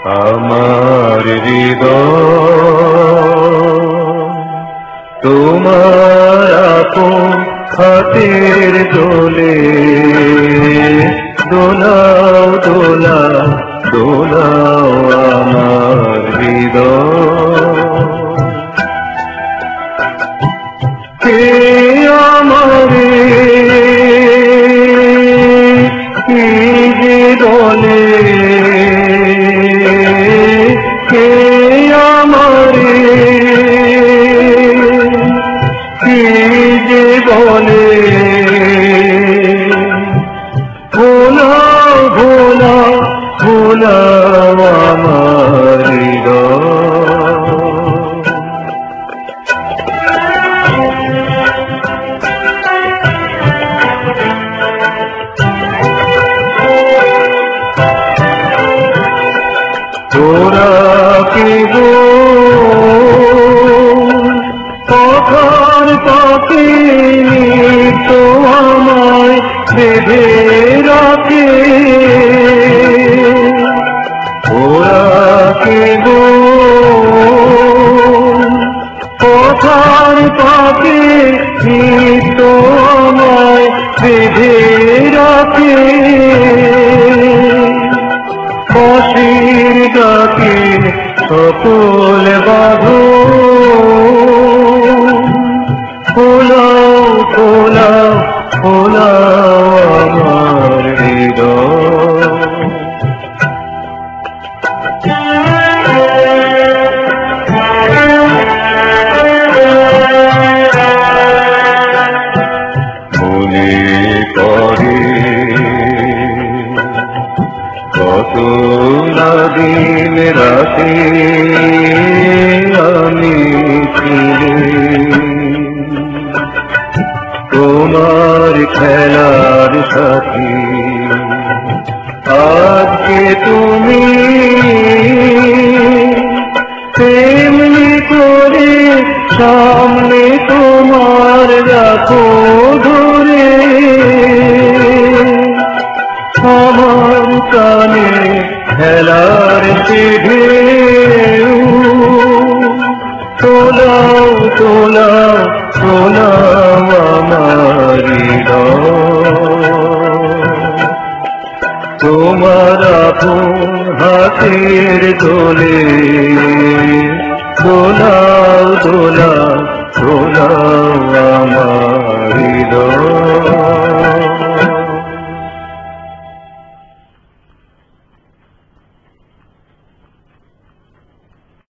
আমার হৃদয় তোমার আপন হাতের দোলে দোলাও দোলাও দোলাও আমার হৃদয়। কে আমারে কি যে দলে, কে আমারে কি যে বলে, ভোলাও ভোলাও ভোলাও আমার হৃদয়। তোরা কে গো পাখার পাখি তো আমায় বেঁধে রাখে, ওরা কে গো পাখার পাখি তো আমায় বেঁধে রাখে, বাঁশির ডাকে সকল বাঁধো, খোলাও খোলাও খোলাও আমার হৃদয়। মনে পড়ে কত না দিন রাতে আমি ছিলে তোমার খেলার সাথী, আজকে তুমি তেমনি করে সামনে তোমার রাখো ধরে, আমার কানে খেলার ঢেউ তোলাও তোলাও তোলাও আমার হৃদয়। তোমার আপন হাতের দোলে দোলাও দোলাও দোলাও আমার